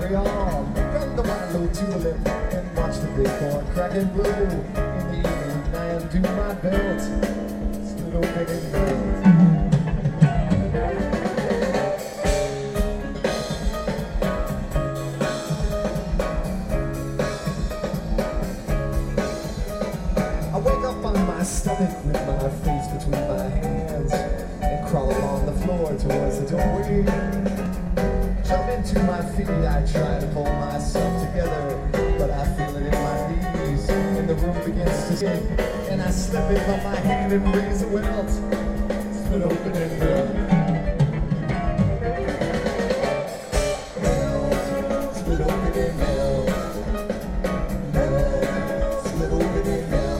carry on. From the wild low tulip and watch the bighorn crack and blow. In the evening I undo my belt, split open and melt. My stomach with my face between my hands and crawl along the floor towards the doorway. Jump into my feet, I try to pull myself together, but I feel it in my knees and the room begins to shake, and I slip it from my hand and raise a welt, split open and melt. Split open and melt. Melt. Split open and melt.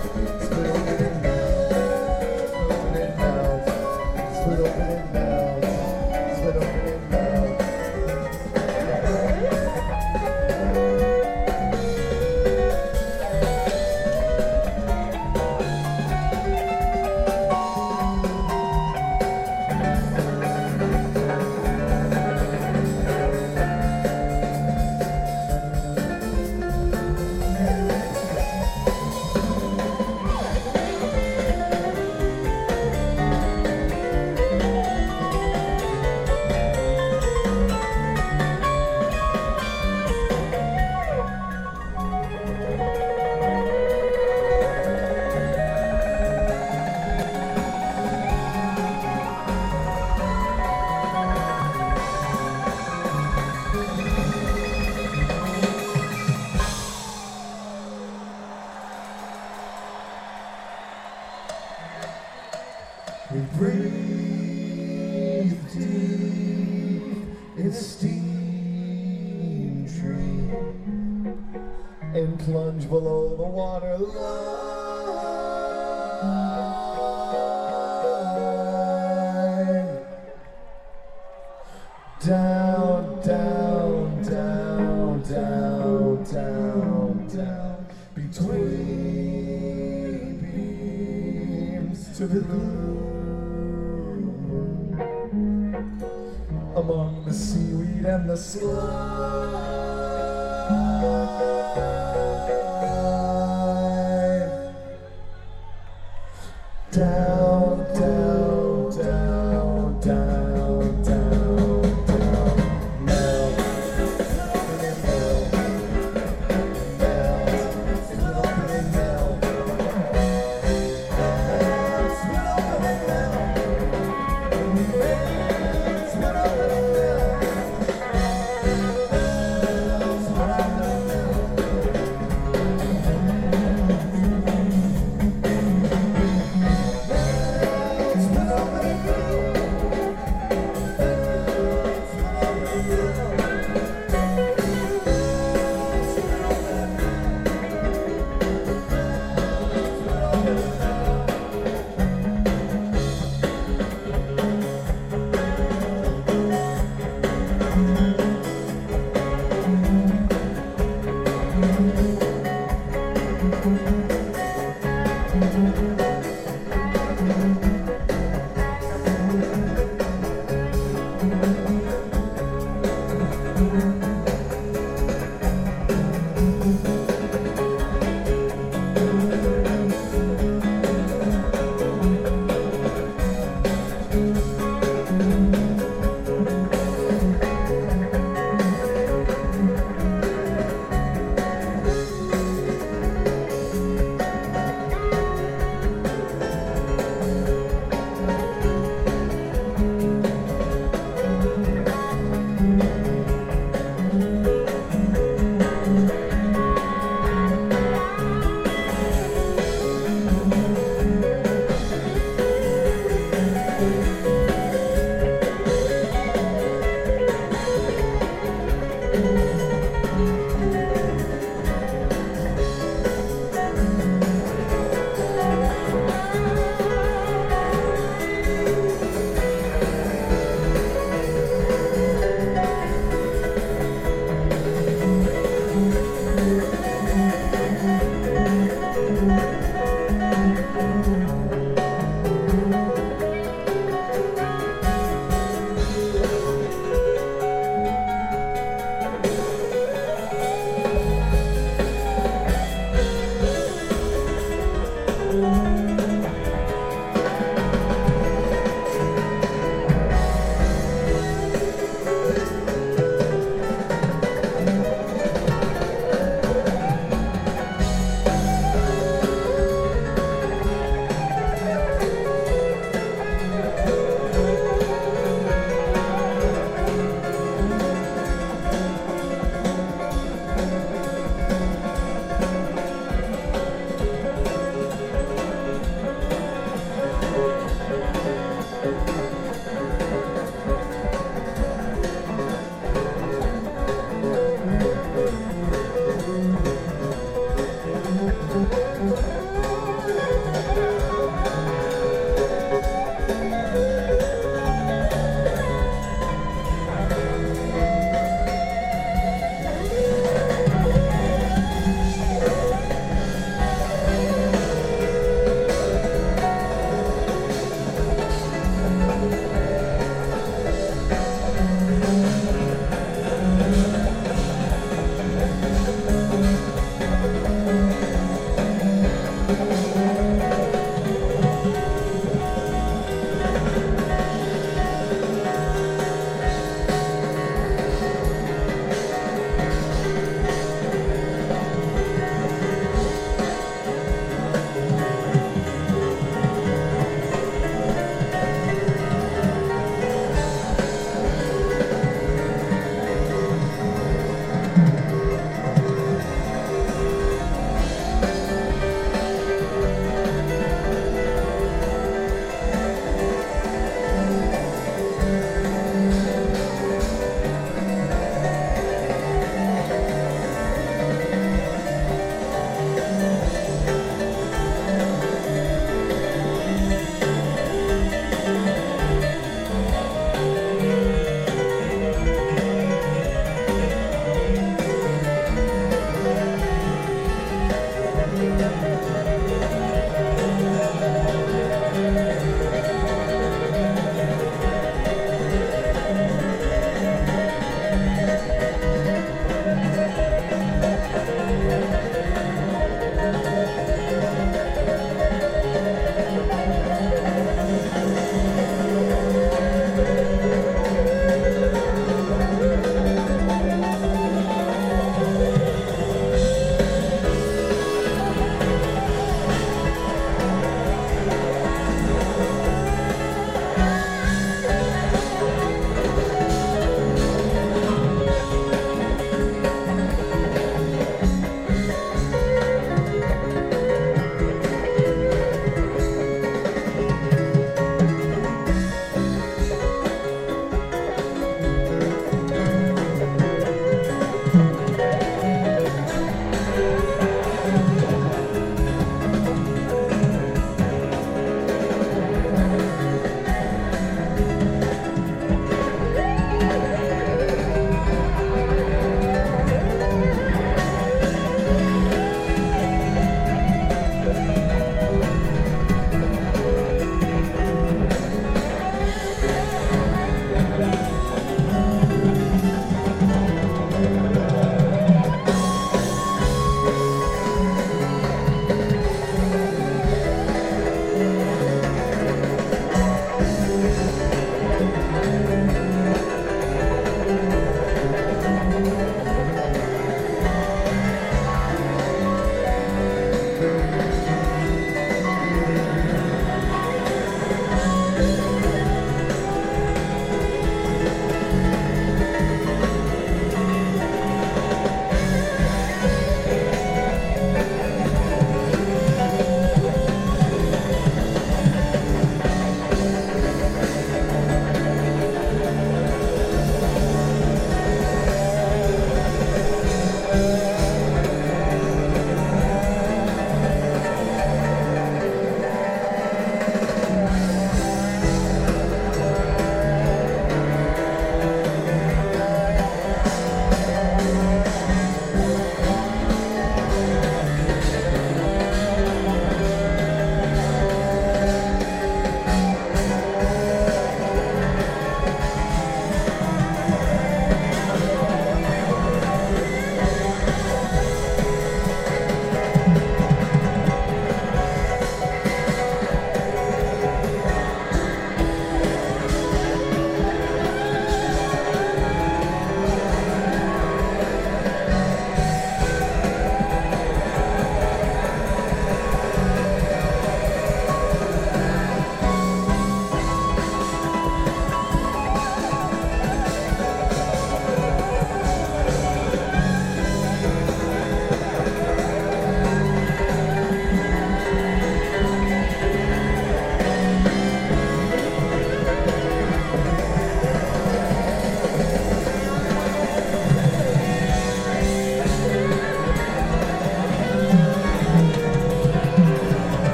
We breathe deep in a steam tree and plunge below the water line. Down, down, down, down, down, down, between beams to the blue. Among the seaweed and the slime. Down, down, down, down, down, down. Melt, open and melt. Melt, split open and melt. Melt, split open and melt.